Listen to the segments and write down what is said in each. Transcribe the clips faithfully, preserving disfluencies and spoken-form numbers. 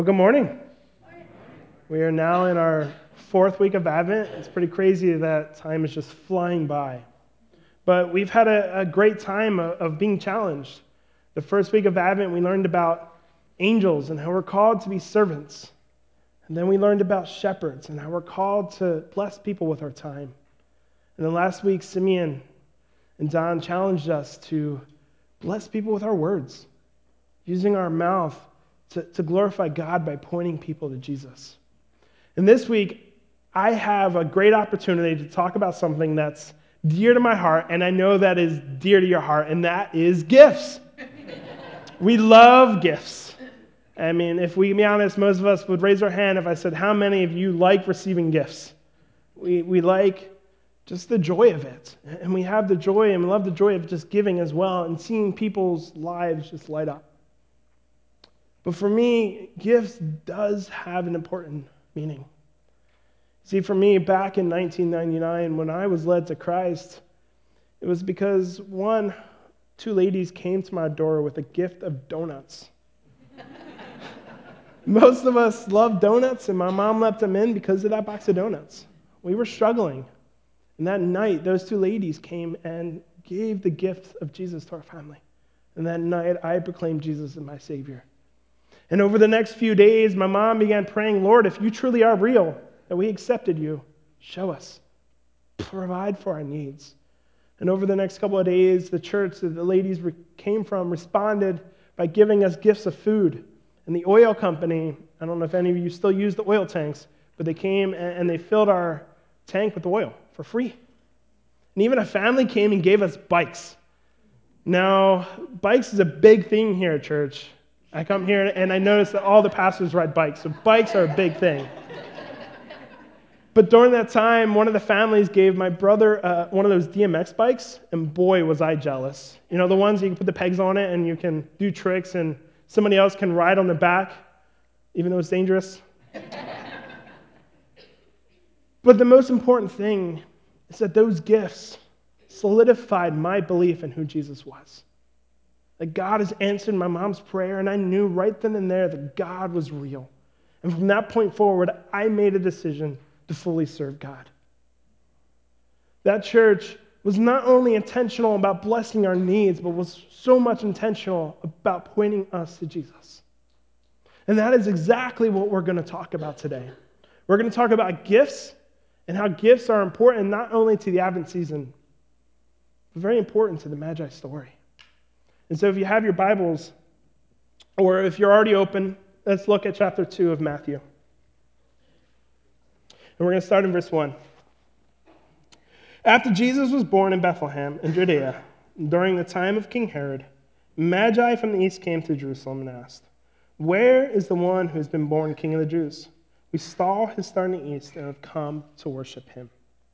Well, good morning. We are now in our fourth week of Advent. It's pretty crazy that time is just flying by. But we've had a, a great time of, of being challenged. The first week of Advent, we learned about angels and how we're called to be servants. And then we learned about shepherds and how we're called to bless people with our time. And then last week, Simeon and Don challenged us to bless people with our words, using our mouth To, to glorify God by pointing people to Jesus. And this week, I have a great opportunity to talk about something that's dear to my heart, and I know that is dear to your heart, and that is gifts. We love gifts. I mean, if we can be honest, most of us would raise our hand if I said, how many of you like receiving gifts? We, we like just the joy of it. And we have the joy, and we love the joy of just giving as well, and seeing people's lives just light up. But for me, gifts does have an important meaning. See, for me, back in nineteen ninety-nine, when I was led to Christ, it was because, one, two ladies came to my door with a gift of donuts. Most of us love donuts, and my mom left them in because of that box of donuts. We were struggling. And that night, those two ladies came and gave the gift of Jesus to our family. And that night, I proclaimed Jesus as my Savior. And over the next few days, my mom began praying, Lord, if you truly are real, that we accepted you, show us, provide for our needs. And over the next couple of days, the church that the ladies came from responded by giving us gifts of food. And the oil company, I don't know if any of you still use the oil tanks, but they came and they filled our tank with oil for free. And even a family came and gave us bikes. Now, bikes is a big thing here at church. I come here and I notice that all the pastors ride bikes, so bikes are a big thing. But during that time, one of the families gave my brother uh, one of those D M X bikes, and boy, was I jealous. You know, the ones you can put the pegs on it and you can do tricks and somebody else can ride on the back, even though it's dangerous. But the most important thing is that those gifts solidified my belief in who Jesus was. That God has answered my mom's prayer, and I knew right then and there that God was real. And from that point forward, I made a decision to fully serve God. That church was not only intentional about blessing our needs, but was so much intentional about pointing us to Jesus. And that is exactly what we're going to talk about today. We're going to talk about gifts and how gifts are important not only to the Advent season, but very important to the Magi story. And so if you have your Bibles, or if you're already open, let's look at chapter two of Matthew. And we're going to start in verse one. After Jesus was born in Bethlehem in Judea, during the time of King Herod, Magi from the east came to Jerusalem and asked, where is the one who has been born King of the Jews? We saw his star in the east and have come to worship him.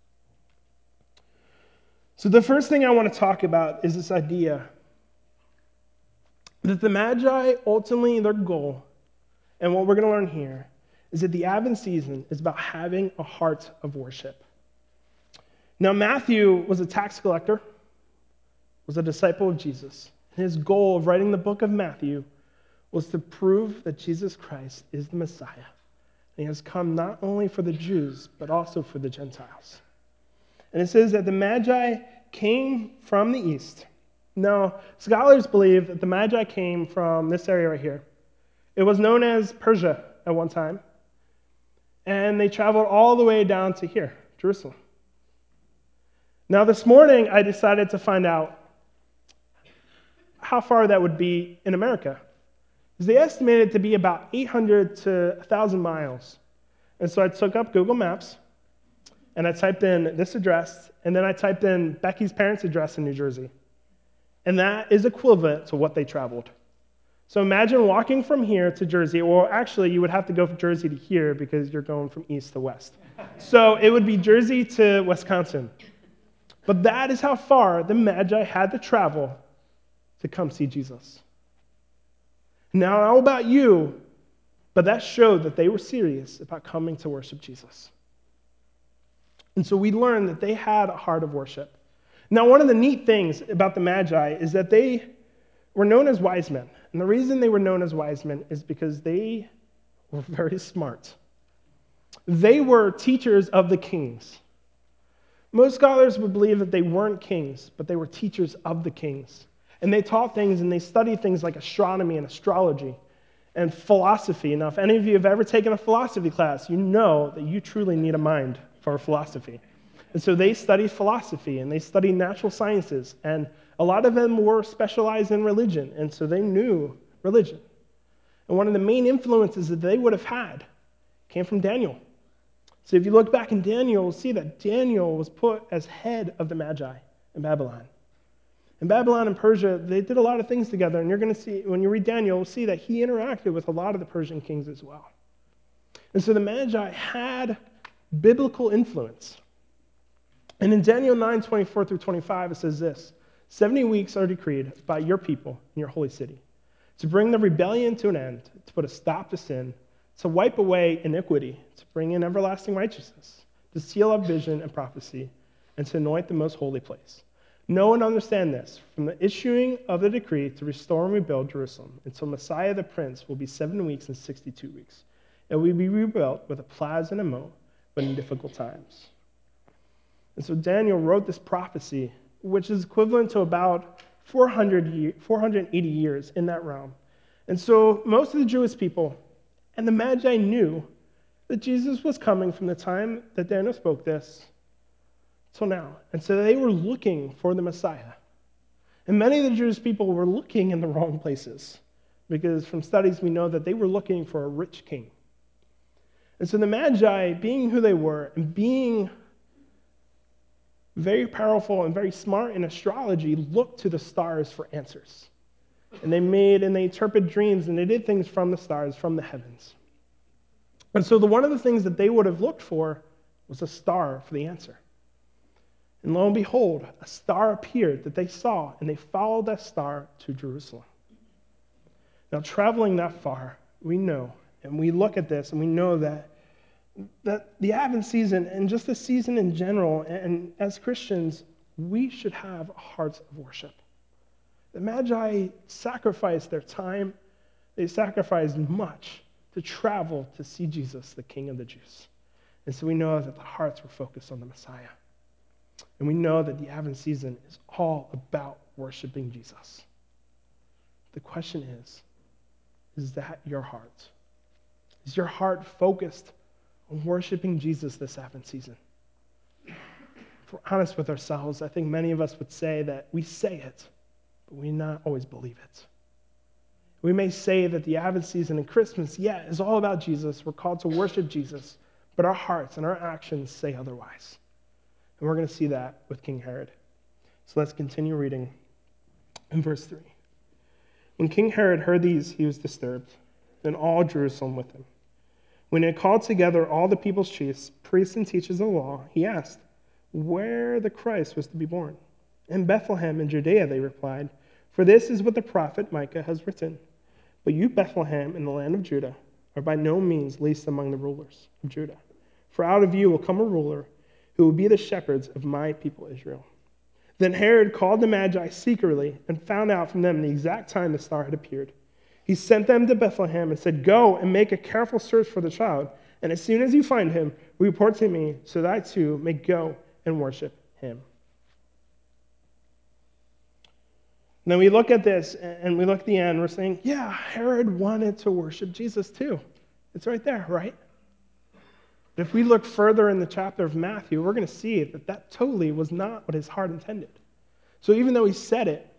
So the first thing I want to talk about is this idea that the Magi, ultimately their goal, and what we're going to learn here, is that the Advent season is about having a heart of worship. Now, Matthew was a tax collector, was a disciple of Jesus. And his goal of writing the book of Matthew was to prove that Jesus Christ is the Messiah. And he has come not only for the Jews, but also for the Gentiles. And it says that the Magi came from the east. Now, scholars believe that the Magi came from this area right here. It was known as Persia at one time. And they traveled all the way down to here, Jerusalem. Now, this morning, I decided to find out how far that would be in America. Because they estimated it to be about eight hundred to one thousand miles. And so I took up Google Maps, and I typed in this address, and then I typed in Becky's parents' address in New Jersey. And that is equivalent to what they traveled. So imagine walking from here to Jersey, or actually you would have to go from Jersey to here because you're going from east to west. So it would be Jersey to Wisconsin. But that is how far the Magi had to travel to come see Jesus. Now, I don't know about you, but that showed that they were serious about coming to worship Jesus. And so we learned that they had a heart of worship. Now, one of the neat things about the Magi is that they were known as wise men. And the reason they were known as wise men is because they were very smart. They were teachers of the kings. Most scholars would believe that they weren't kings, but they were teachers of the kings. And they taught things and they studied things like astronomy and astrology and philosophy. Now, if any of you have ever taken a philosophy class, you know that you truly need a mind for philosophy. And so they studied philosophy and they studied natural sciences. And a lot of them were specialized in religion. And so they knew religion. And one of the main influences that they would have had came from Daniel. So if you look back in Daniel, you'll see that Daniel was put as head of the Magi in Babylon. In Babylon and Persia, they did a lot of things together, and you're going to see, when you read Daniel, you'll see that he interacted with a lot of the Persian kings as well. And so the Magi had biblical influence. And in Daniel nine, twenty-four through twenty-five, it says this: seventy weeks are decreed by your people in your holy city to bring the rebellion to an end, to put a stop to sin, to wipe away iniquity, to bring in everlasting righteousness, to seal up vision and prophecy, and to anoint the most holy place. Know and understand this: from the issuing of the decree to restore and rebuild Jerusalem until Messiah the Prince will be seven weeks and sixty-two weeks. It will be rebuilt with a plaza and a moat, but in difficult times. And so Daniel wrote this prophecy, which is equivalent to about four hundred, four hundred eighty years in that realm. And so most of the Jewish people and the Magi knew that Jesus was coming from the time that Daniel spoke this till now. And so they were looking for the Messiah. And many of the Jewish people were looking in the wrong places, because from studies we know that they were looking for a rich king. And so the Magi, being who they were and being very powerful and very smart in astrology, looked to the stars for answers. And they made and they interpreted dreams and they did things from the stars, from the heavens. And so the one of the things that they would have looked for was a star for the answer. And lo and behold, a star appeared that they saw, and they followed that star to Jerusalem. Now, traveling that far, we know, and we look at this, and we know that, that the Advent season, and just the season in general, and as Christians, we should have a heart of worship. The Magi sacrificed their time, they sacrificed much to travel to see Jesus, the King of the Jews. And so we know that the hearts were focused on the Messiah. And we know that the Advent season is all about worshiping Jesus. The question is, is that your heart? Is your heart focused on worshiping Jesus this Advent season? If we're honest with ourselves, I think many of us would say that we say it, but we not always believe it. We may say that the Advent season and Christmas, yeah, is all about Jesus. We're called to worship Jesus, but our hearts and our actions say otherwise. And we're going to see that with King Herod. So let's continue reading in verse three. When King Herod heard these, he was disturbed, and all Jerusalem with him. When he had called together all the people's chiefs, priests, and teachers of the law, he asked where the Christ was to be born. In Bethlehem in Judea, they replied, for this is what the prophet Micah has written. But you, Bethlehem, in the land of Judah, are by no means least among the rulers of Judah. For out of you will come a ruler who will be the shepherds of my people Israel. Then Herod called the Magi secretly and found out from them the exact time the star had appeared. He sent them to Bethlehem and said, go and make a careful search for the child, and as soon as you find him, report to me so that I too may go and worship him. Now we look at this and we look at the end, we're saying, yeah, Herod wanted to worship Jesus too. It's right there, right? If we look further in the chapter of Matthew, we're going to see that that totally was not what his heart intended. So even though he said it,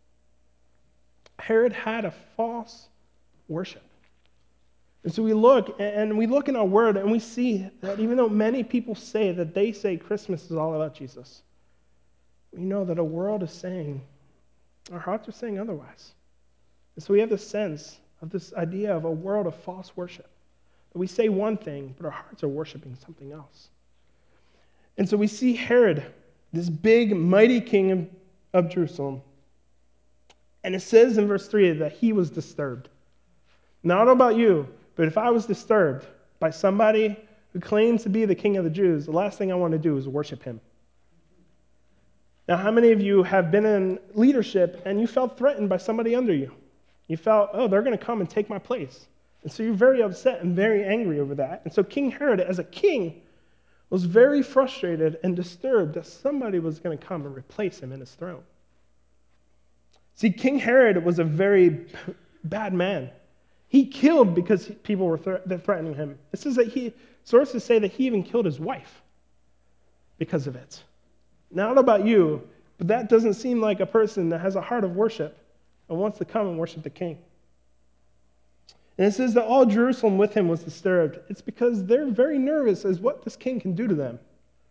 Herod had a false worship. And so we look, and we look in our word, and we see that even though many people say that they say Christmas is all about Jesus, we know that a world is saying, our hearts are saying otherwise. And so we have this sense of this idea of a world of false worship. We say one thing, but our hearts are worshiping something else. And so we see Herod, this big, mighty king of, of Jerusalem. And it says in verse three that he was disturbed. Now, I don't know about you, but if I was disturbed by somebody who claims to be the king of the Jews, the last thing I want to do is worship him. Now, how many of you have been in leadership and you felt threatened by somebody under you? You felt, oh, they're going to come and take my place. And so you're very upset and very angry over that. And so King Herod, as a king, was very frustrated and disturbed that somebody was going to come and replace him in his throne. See, King Herod was a very bad man. He killed because people were thre- threatening him. It says that he, sources say that he even killed his wife because of it. Now, I don't know about you, but that doesn't seem like a person that has a heart of worship and wants to come and worship the king. And it says that all Jerusalem with him was disturbed. It's because they're very nervous as what this king can do to them.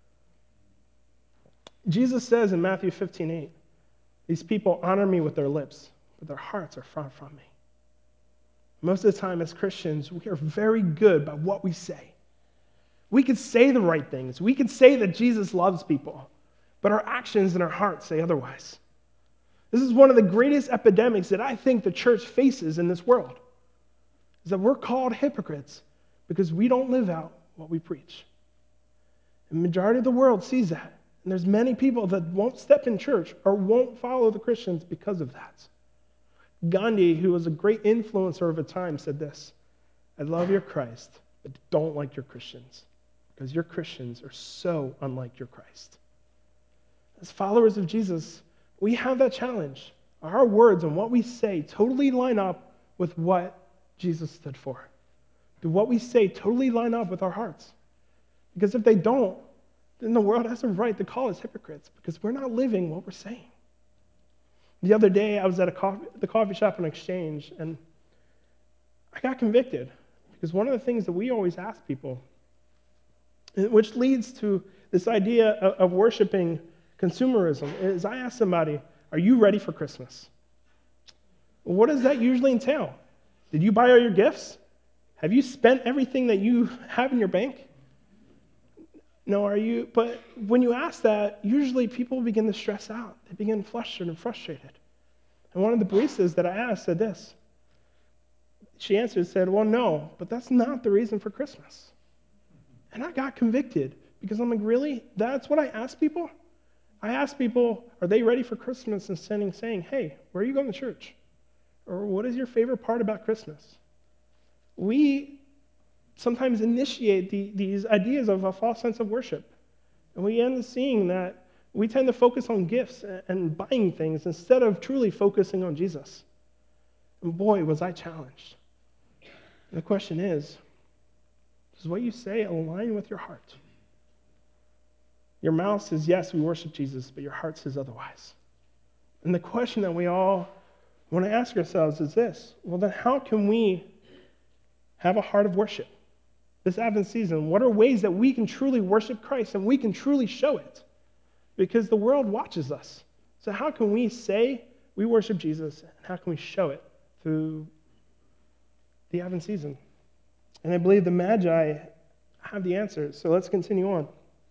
Jesus says in Matthew fifteen eight, these people honor me with their lips, but their hearts are far from me. Most of the time as Christians, we are very good by what we say. We can say the right things. We can say that Jesus loves people, but our actions and our hearts say otherwise. This is one of the greatest epidemics that I think the church faces in this world, is that we're called hypocrites because we don't live out what we preach. And the majority of the world sees that. And there's many people that won't step in church or won't follow the Christians because of that. Gandhi, who was a great influencer of a time, said this: I love your Christ, but don't like your Christians, because your Christians are so unlike your Christ. As followers of Jesus, we have that challenge. Our words and what we say totally line up with what Jesus stood for. Do what we say totally line up with our hearts? Because if they don't, then the world has a right to call us hypocrites because we're not living what we're saying. The other day, I was at a coffee, the coffee shop in Exchange, and I got convicted because one of the things that we always ask people, which leads to this idea of, of worshiping consumerism, is I ask somebody, are you ready for Christmas? Well, what does that usually entail? Did you buy all your gifts? Have you spent everything that you have in your bank? No, are you? But when you ask that, usually people begin to stress out. They begin flustered and frustrated. And one of the baristas that I asked said this. She answered, said, well, no, but that's not the reason for Christmas. And I got convicted because I'm like, really? That's what I ask people? I ask people, are they ready for Christmas? And sending, saying, hey, where are you going to church? Or what is your favorite part about Christmas? We sometimes initiate the, these ideas of a false sense of worship. And we end up seeing that we tend to focus on gifts and, and buying things instead of truly focusing on Jesus. And boy, was I challenged. And the question is, does what you say align with your heart? Your mouth says, yes, we worship Jesus, but your heart says otherwise. And the question that we all want to ask ourselves is this: well, then how can we have a heart of worship? This Advent season, what are ways that we can truly worship Christ and we can truly show it? Because the world watches us. So how can we say we worship Jesus, and how can we show it through the Advent season? And I believe the Magi have the answers. So let's continue on.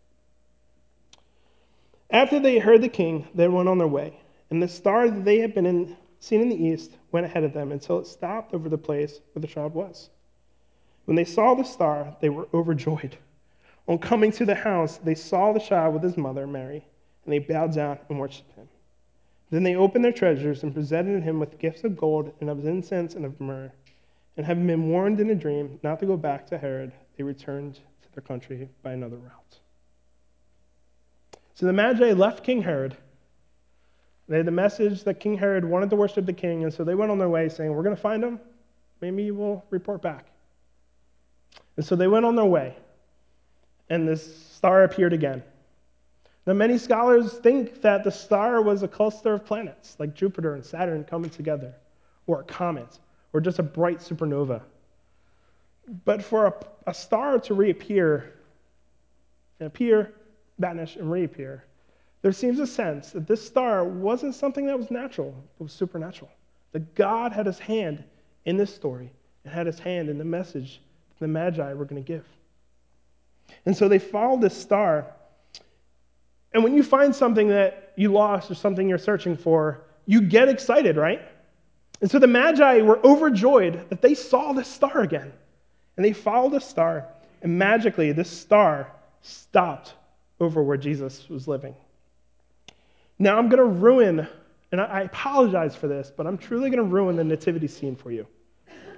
After they heard the king, they went on their way, and the star that they had been in, seen in the east went ahead of them until it stopped over the place where the child was. When they saw the star, they were overjoyed. On coming to the house, they saw the child with his mother, Mary, and they bowed down and worshipped him. Then they opened their treasures and presented him with gifts of gold and of incense and of myrrh. And having been warned in a dream not to go back to Herod, they returned to their country by another route. So the Magi left King Herod. They had the message that King Herod wanted to worship the king, and so they went on their way saying, we're going to find him. Maybe we'll report back. And so they went on their way, and this star appeared again. Now, many scholars think that the star was a cluster of planets, like Jupiter and Saturn coming together, or a comet, or just a bright supernova. But for a, a star to reappear, and appear, vanish, and reappear, there seems a sense that this star wasn't something that was natural, but was supernatural. That God had his hand in this story, and had his hand in the message the Magi were going to give. And so they followed this star. And when you find something that you lost or something you're searching for, you get excited, right? And so the Magi were overjoyed that they saw this star again. And they followed the star, and magically this star stopped over where Jesus was living. Now I'm going to ruin, and I apologize for this, but I'm truly going to ruin the nativity scene for you.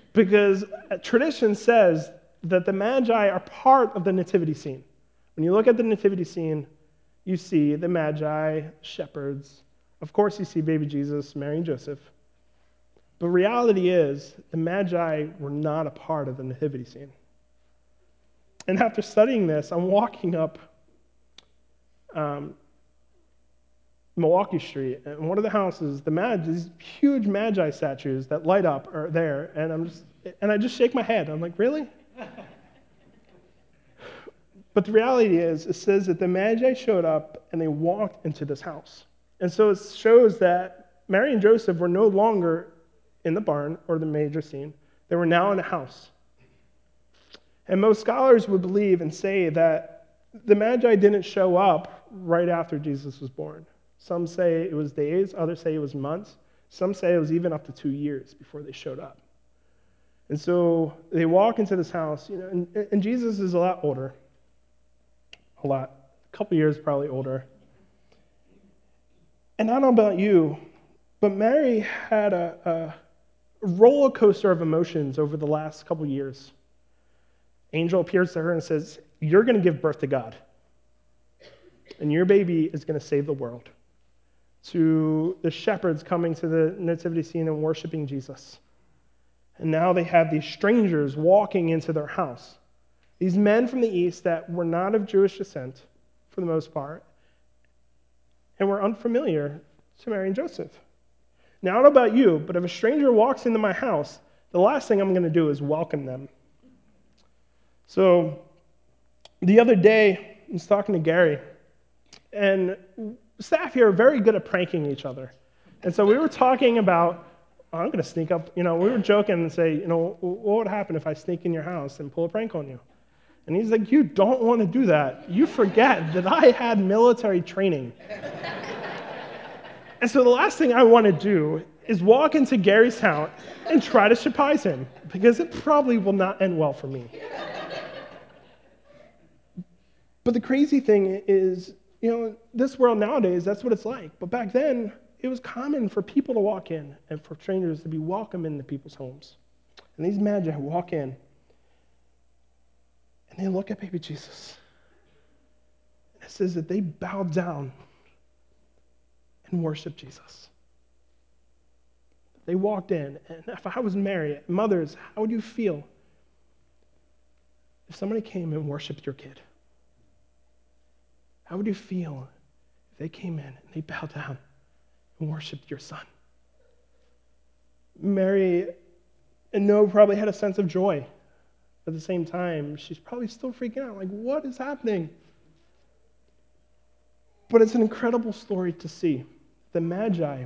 because tradition says that the Magi are part of the nativity scene. When you look at the nativity scene, you see the Magi, shepherds. Of course, you see baby Jesus, Mary and Joseph. But reality is, the Magi were not a part of the nativity scene. And after studying this, I'm walking up um, Milwaukee Street, and one of the houses, the Magi, these huge Magi statues that light up are there, and I'm just, and I just shake my head. I'm like, really? But the reality is, it says that the Magi showed up and they walked into this house. And so it shows that Mary and Joseph were no longer in the barn or the major scene. They were now in a house. And most scholars would believe and say that the Magi didn't show up right after Jesus was born. Some say it was days, others say it was months. Some say it was even up to two years before they showed up. And so they walk into this house, you know, and, and Jesus is a lot older. A lot. A couple years probably older. And I don't know about you, but Mary had a, a roller coaster of emotions over the last couple years. Angel appears to her and says, "You're going to give birth to God, and your baby is going to save the world." To the shepherds coming to the nativity scene and worshiping Jesus. And now they have these strangers walking into their house. These men from the east that were not of Jewish descent, for the most part, and were unfamiliar to Mary and Joseph. Now, I don't know about you, but if a stranger walks into my house, the last thing I'm going to do is welcome them. So, the other day, I was talking to Gary, and staff here are very good at pranking each other. And so we were talking about, oh, I'm going to sneak up, you know, we were joking and say, you know, what would happen if I sneak in your house and pull a prank on you? And he's like, you don't want to do that. You forget that I had military training. And so the last thing I want to do is walk into Gary's house and try to surprise him, because it probably will not end well for me. But the crazy thing is, you know, this world nowadays, that's what it's like. But back then, it was common for people to walk in and for strangers to be welcome into people's homes. And these Magi walk in, and they look at baby Jesus. And it says that they bowed down and worshiped Jesus. They walked in, and if I was Mary, mothers, how would you feel if somebody came and worshiped your kid? How would you feel if they came in and they bowed down and worshiped your son? Mary, and Noah probably had a sense of joy. At the same time, she's probably still freaking out, like, what is happening? But it's an incredible story to see. The Magi,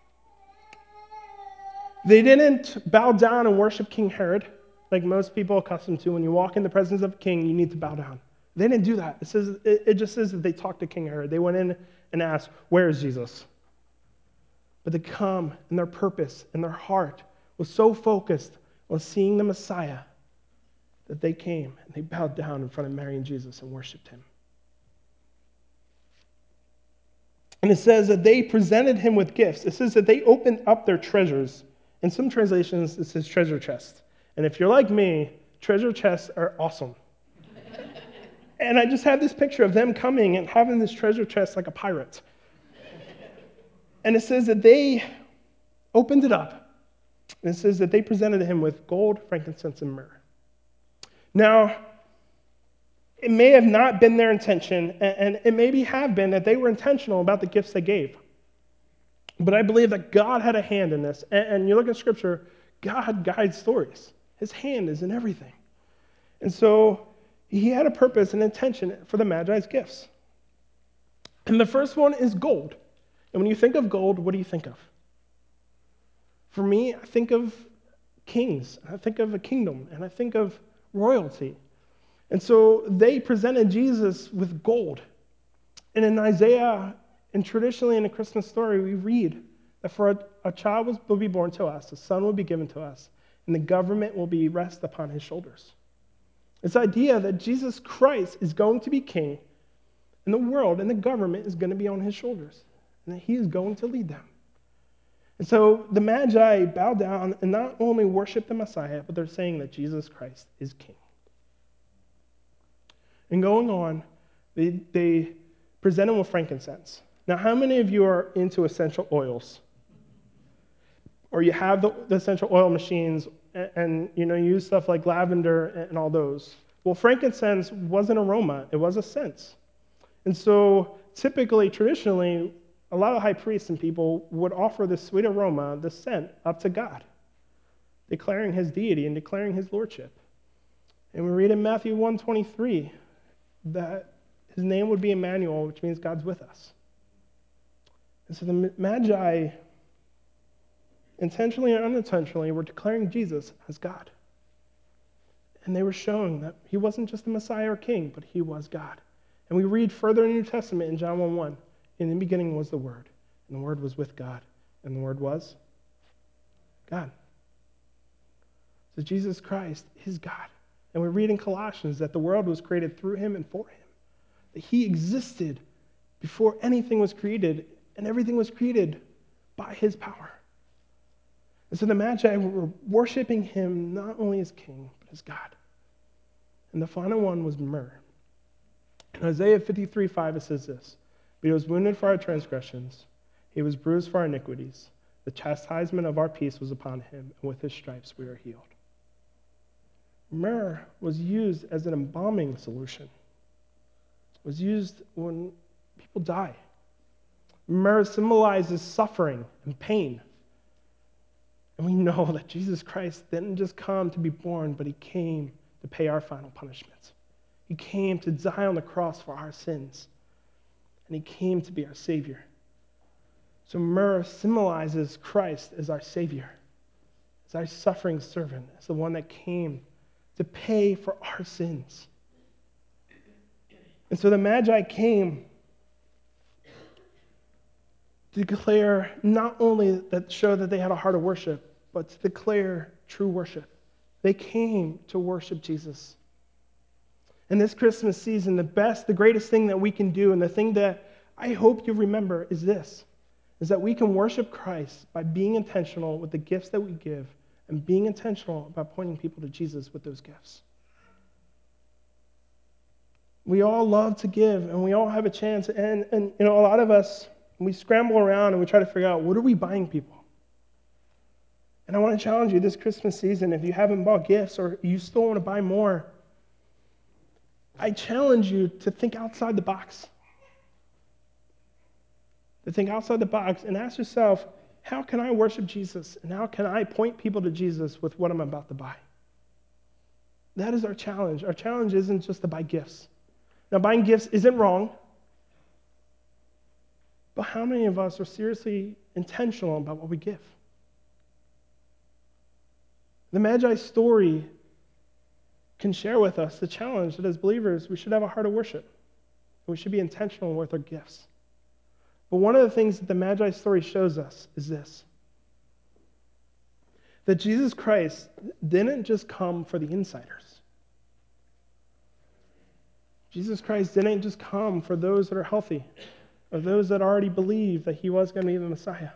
they didn't bow down and worship King Herod, like most people are accustomed to. When you walk in the presence of a king, you need to bow down. They didn't do that. It says it, it just says that they talked to King Herod. They went in and asked, where is Jesus? But they come, and their purpose and their heart was so focused on seeing the Messiah that they came and they bowed down in front of Mary and Jesus and worshiped him. And it says that they presented him with gifts. It says that they opened up their treasures. In some translations, it says treasure chest. And if you're like me, treasure chests are awesome. And I just had this picture of them coming and having this treasure chest like a pirate. And it says that they opened it up. And it says that they presented him with gold, frankincense, and myrrh. Now, it may have not been their intention, and it maybe have been that they were intentional about the gifts they gave. But I believe that God had a hand in this. And you look at Scripture, God guides stories. His hand is in everything. And so he had a purpose and intention for the Magi's gifts. And the first one is gold. And when you think of gold, what do you think of? For me, I think of kings. I think of a kingdom. And I think of royalty. And so they presented Jesus with gold. And in Isaiah, and traditionally in the Christmas story, we read that for a, a child was, will be born to us, a son will be given to us, and the government will be rest upon his shoulders. This idea that Jesus Christ is going to be king, and the world and the government is going to be on his shoulders, and that he is going to lead them. And so the Magi bow down and not only worship the Messiah, but they're saying that Jesus Christ is king. And going on, they, they present him with frankincense. Now, how many of you are into essential oils? Or you have the, the essential oil machines and, and you know, you use stuff like lavender and, and all those. Well, frankincense was an aroma. It was a scent. And so typically, traditionally, a lot of high priests and people would offer this sweet aroma, this scent, up to God, declaring his deity and declaring his lordship. And we read in Matthew one twenty-three that his name would be Emmanuel, which means God's with us. And so the Magi, intentionally or unintentionally, were declaring Jesus as God. And they were showing that he wasn't just the Messiah or king, but he was God. And we read further in the New Testament in John one one, in the beginning was the Word, and the Word was with God, and the Word was God. So Jesus Christ is God. And we read in Colossians that the world was created through him and for him, that he existed before anything was created, and everything was created by his power. And so the Magi were worshiping him not only as king, but as God. And the final one was myrrh. In Isaiah fifty-three five, it says this, "But he was wounded for our transgressions, he was bruised for our iniquities. The chastisement of our peace was upon him, and with his stripes we are healed." Myrrh was used as an embalming solution. It was used when people die. Myrrh symbolizes suffering and pain. And we know that Jesus Christ didn't just come to be born, but he came to pay our final punishment. He came to die on the cross for our sins. And he came to be our Savior. So myrrh symbolizes Christ as our Savior, as our suffering servant, as the one that came to pay for our sins. And so the Magi came to declare not only that show that they had a heart of worship, but to declare true worship. They came to worship Jesus. In this Christmas season, the best, the greatest thing that we can do, and the thing that I hope you remember is this, is that we can worship Christ by being intentional with the gifts that we give and being intentional about pointing people to Jesus with those gifts. We all love to give, and we all have a chance, and, and you know, a lot of us, we scramble around and we try to figure out, what are we buying people? And I want to challenge you this Christmas season, if you haven't bought gifts or you still want to buy more, I challenge you to think outside the box. To think outside the box and ask yourself, how can I worship Jesus? And how can I point people to Jesus with what I'm about to buy? That is our challenge. Our challenge isn't just to buy gifts. Now, buying gifts isn't wrong, but how many of us are seriously intentional about what we give? The Magi story can share with us the challenge that as believers, we should have a heart of worship. We should be intentional with our gifts. But one of the things that the Magi story shows us is this, that Jesus Christ didn't just come for the insiders. Jesus Christ didn't just come for those that are healthy or those that already believe that he was going to be the Messiah.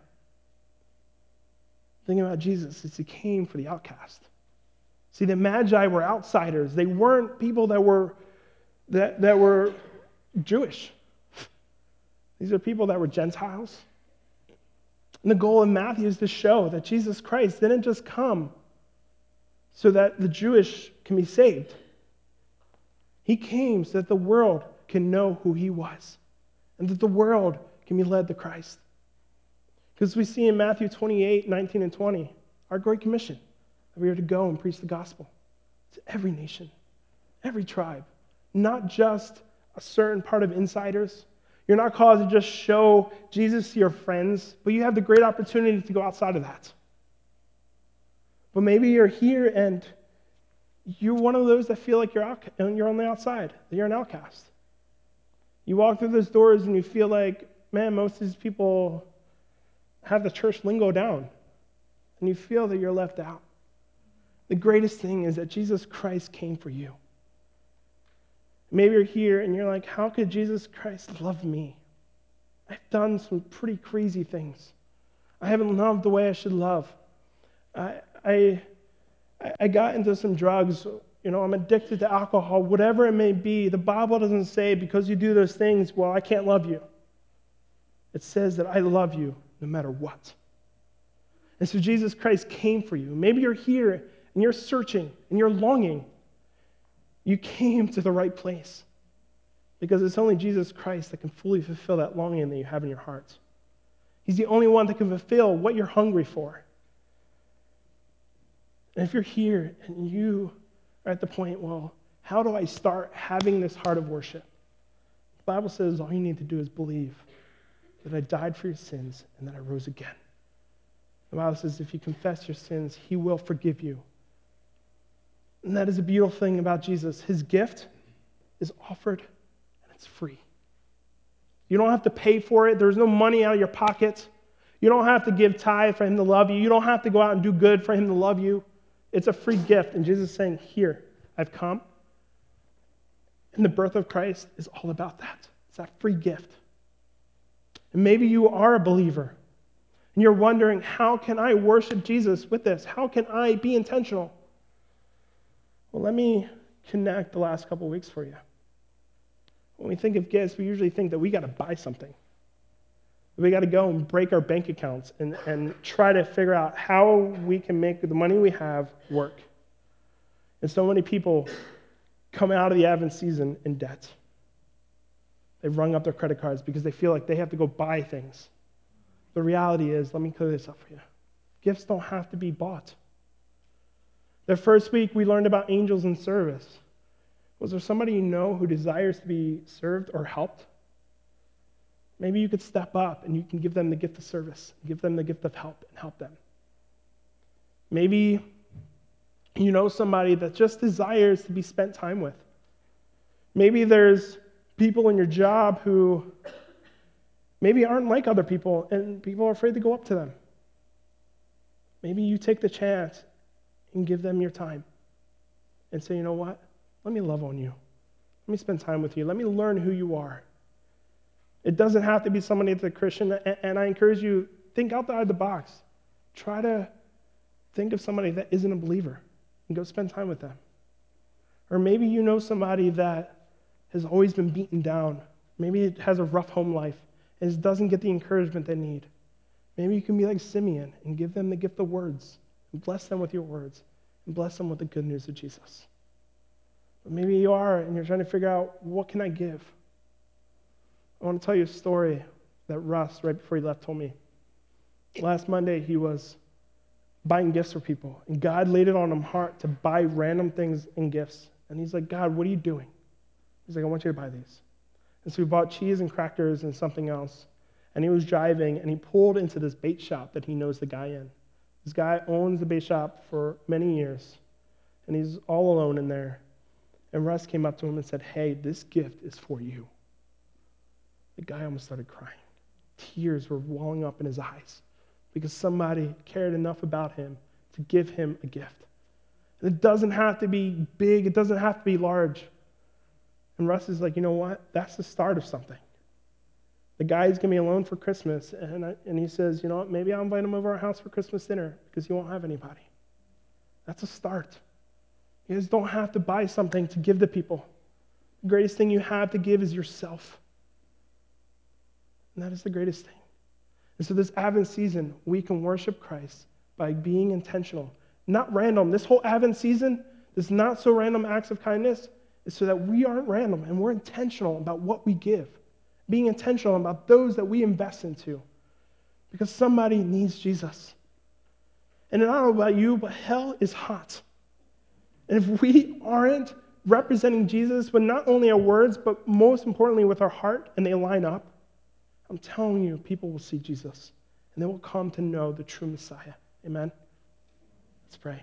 The thing about Jesus is he came for the outcast. See, the Magi were outsiders. They weren't people that were that, that were Jewish. These are people that were Gentiles. And the goal of Matthew is to show that Jesus Christ didn't just come so that the Jewish can be saved. He came so that the world can know who he was and that the world can be led to Christ. Because we see in Matthew twenty-eight, nineteen, and twenty, our Great Commission, that we are to go and preach the gospel to every nation, every tribe, not just a certain part of insiders. You're not called to just show Jesus to your friends, but you have the great opportunity to go outside of that. But maybe you're here and you're one of those that feel like you're out, you're on the outside, that you're an outcast. You walk through those doors and you feel like, man, most of these people have the church lingo down, and you feel that you're left out. The greatest thing is that Jesus Christ came for you. Maybe you're here and you're like, how could Jesus Christ love me? I've done some pretty crazy things. I haven't loved the way I should love. I, I, I got into some drugs. You know, I'm addicted to alcohol, whatever it may be. The Bible doesn't say because you do those things, well, I can't love you. It says that I love you no matter what. And so Jesus Christ came for you. Maybe you're here and you're searching and you're longing. You came to the right place because it's only Jesus Christ that can fully fulfill that longing that you have in your heart. He's the only one that can fulfill what you're hungry for. And if you're here and you are at the point, well, how do I start having this heart of worship? The Bible says all you need to do is believe that I died for your sins and that I rose again. The Bible says if you confess your sins, he will forgive you. And that is a beautiful thing about Jesus. His gift is offered and it's free. You don't have to pay for it. There's no money out of your pocket. You don't have to give tithe for him to love you. You don't have to go out and do good for him to love you. It's a free gift. And Jesus is saying, here, I've come. And the birth of Christ is all about that. It's that free gift. And maybe you are a believer. And you're wondering, how can I worship Jesus with this? How can I be intentional? Well, let me connect the last couple of weeks for you. When we think of gifts, we usually think that we got to buy something. We got to go and break our bank accounts and, and try to figure out how we can make the money we have work. And so many people come out of the Advent season in debt. They've rung up their credit cards because they feel like they have to go buy things. The reality is, let me clear this up for you. Gifts don't have to be bought. The first week we learned about angels in service. Was there somebody you know who desires to be served or helped? Maybe you could step up and you can give them the gift of service, give them the gift of help and help them. Maybe you know somebody that just desires to be spent time with. Maybe there's people in your job who maybe aren't like other people and people are afraid to go up to them. Maybe you take the chance and give them your time and say, you know what? Let me love on you. Let me spend time with you. Let me learn who you are. It doesn't have to be somebody that's a Christian, and I encourage you, think outside the box. Try to think of somebody that isn't a believer and go spend time with them. Or maybe you know somebody that has always been beaten down. Maybe it has a rough home life and doesn't get the encouragement they need. Maybe you can be like Simeon and give them the gift of words and bless them with your words and bless them with the good news of Jesus. But maybe you are and you're trying to figure out, what can I give? I want to tell you a story that Russ, right before he left, told me. Last Monday, he was buying gifts for people, and God laid it on him heart to buy random things and gifts. And he's like, God, what are you doing? He's like, I want you to buy these. And so he bought cheese and crackers and something else. And he was driving, and he pulled into this bait shop that he knows the guy in. This guy owns the bait shop for many years, and he's all alone in there. And Russ came up to him and said, hey, this gift is for you. The guy almost started crying. Tears were welling up in his eyes because somebody cared enough about him to give him a gift. And it doesn't have to be big. It doesn't have to be large. And Russ is like, you know what? That's the start of something. The guy's going to be alone for Christmas, and, I, and he says, you know what? Maybe I'll invite him over our house for Christmas dinner because he won't have anybody. That's a start. You guys don't have to buy something to give to people. The greatest thing you have to give is yourself. And that is the greatest thing. And so this Advent season, we can worship Christ by being intentional, not random. This whole Advent season, this not so random acts of kindness, is so that we aren't random and we're intentional about what we give, being intentional about those that we invest into, because somebody needs Jesus. And I don't know about you, but hell is hot. And if we aren't representing Jesus with not only our words, but most importantly with our heart, and they line up, I'm telling you, people will see Jesus, and they will come to know the true Messiah. Amen? Let's pray.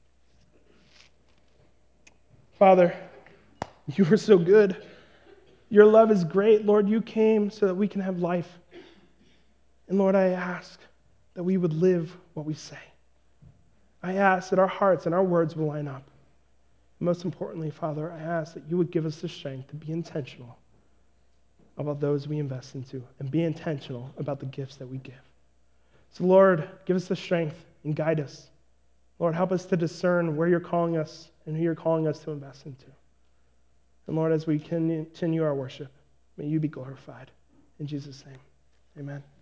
Father, you are so good. Your love is great. Lord, you came so that we can have life. And Lord, I ask that we would live what we say. I ask that our hearts and our words will line up. Most importantly, Father, I ask that you would give us the strength to be intentional about those we invest into and be intentional about the gifts that we give. So Lord, give us the strength and guide us. Lord, help us to discern where you're calling us and who you're calling us to invest into. And Lord, as we continue our worship, may you be glorified. In Jesus' name, amen.